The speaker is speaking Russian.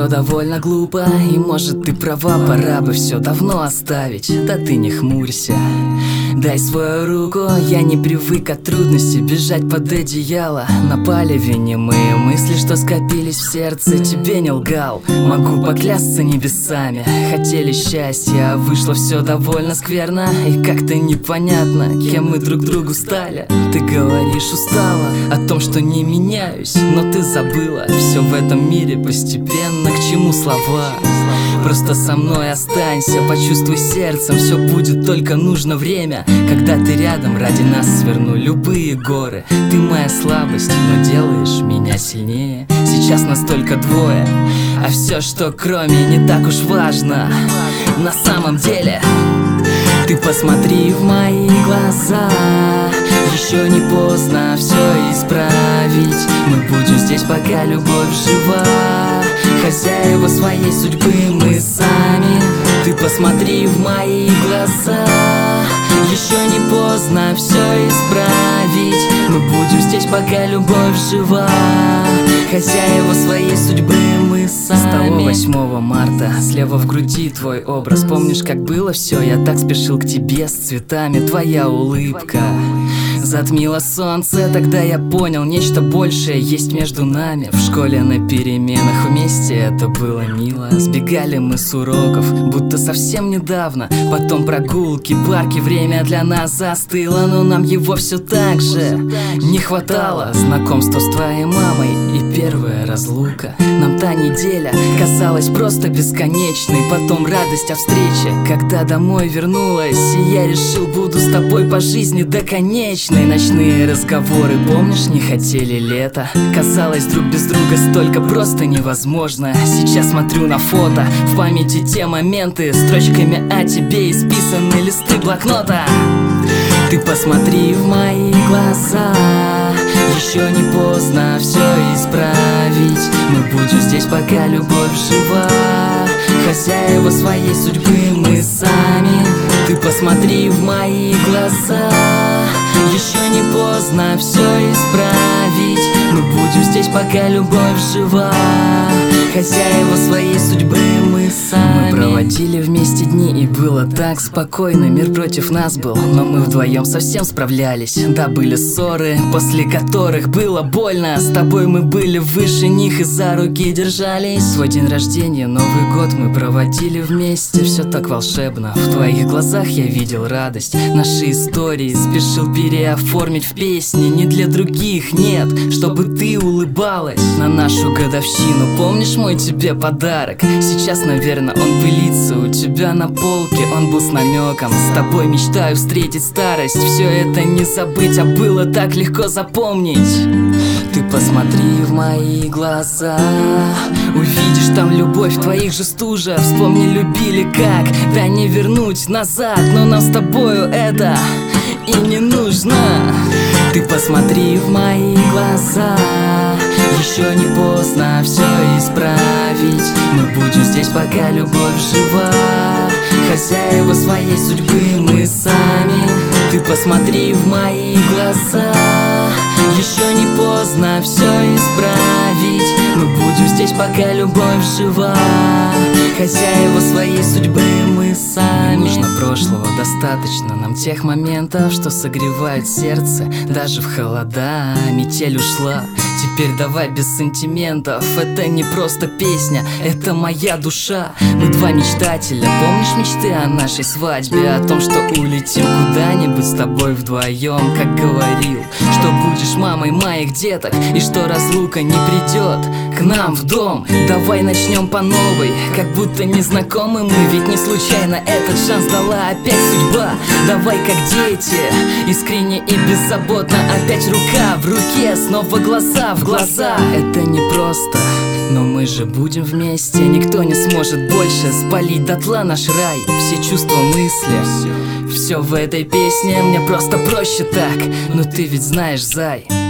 все довольно глупо, и может ты права, пора бы все давно оставить. Да ты не хмурься, дай свою руку, я не привык от трудностей бежать под одеяло. Напали винимые мысли, что скопились в сердце, тебе не лгал, могу поклясться небесами. Хотели счастья, а вышло все довольно скверно, и как-то непонятно, кем мы друг другу стали. Ты говоришь устала о том, что не меняюсь, но ты забыла, все в этом мире постепенно, к чему слова. Просто со мной останься, почувствуй сердцем, все будет, только нужно время. Когда ты рядом, ради нас сверну любые горы. Ты моя слабость, но делаешь меня сильнее. Сейчас нас только двое, а все, что кроме, не так уж важно. На самом деле, ты посмотри в мои глаза, еще не поздно все исправить. Мы будем здесь, пока любовь жива, хозяева своей судьбы мы сами. Ты посмотри в мои глаза, еще не поздно все исправить. Мы будем здесь, пока любовь жива, хозяева своей судьбы мы сами. С того 8 марта слева в груди твой образ. Помнишь, как было все? Я так спешил к тебе с цветами. Твоя улыбка затмило солнце, тогда я понял, нечто большее есть между нами. В школе на переменах вместе это было мило. Сбегали мы с уроков, будто совсем недавно. Потом прогулки, парки, время для нас застыло, но нам его все так же не хватало. Знакомство с твоей мамой и первая разлука. Нам та неделя казалась просто бесконечной. Потом радость о встрече, когда домой вернулась, и я решил, буду с тобой по жизни до конечной. Ночные разговоры, помнишь, не хотели лета. Казалось, друг без друга столько просто невозможно. Сейчас смотрю на фото, в памяти те моменты, строчками о тебе исписаны листы блокнота. Ты посмотри в мои глаза, еще не поздно все исправить. Мы будем здесь, пока любовь жива, хозяева своей судьбы мы сами. Ты посмотри в мои глаза, еще не поздно все исправить. Мы будем здесь, пока любовь жива, хозяева своей судьбы мы сами. Мы проводили вместе дни, и было так спокойно. Мир против нас был, но мы вдвоем совсем справлялись. Да, были ссоры, после которых было больно. С тобой мы были выше них и за руки держались. Свой день рождения, Новый год мы проводили вместе. Все так волшебно, в твоих глазах я видел радость. Наши истории спешил переоформить в песни. Не для других, нет, чтобы ты улыбалась на нашу годовщину. Помнишь мой тебе подарок? Сейчас, наверное, он пылится у тебя на полке. Он был с намеком, с тобой мечтаю встретить старость. Все это не забыть, а было так легко запомнить. Ты посмотри в мои глаза, увидишь там любовь твоих же стужа. Вспомни, любили как, да не вернуть назад. Но нам с тобою это и не нужно. Ты посмотри в мои глаза, еще не поздно все исправить. Мы будем здесь, пока любовь жива, хозяева своей судьбы мы сами. Ты посмотри в мои глаза, еще не поздно все исправить. Мы будем здесь, пока любовь жива, хозяева своей судьбы мы сами. Не нужно прошлого, достаточно нам тех моментов, что согревают сердце даже в холода. Метель ушла, теперь давай без сантиментов. Это не просто песня, это моя душа. Мы два мечтателя, помнишь мечты о нашей свадьбе? О том, что улетим куда-нибудь с тобой вдвоем. Как говорил, что будешь мамой моих деток, и что разлука не придет к нам в дом. Давай начнем по новой, как будто незнакомы мы. Ведь не случайно этот шанс дала опять судьба. Давай как дети, искренне и беззаботно. Опять рука в руке, снова глаза в глаза. Это не просто, но мы же будем вместе. Никто не сможет больше спалить дотла наш рай. Все чувства, мысли, все в этой песне. Мне просто проще так, но ты ведь знаешь, зай.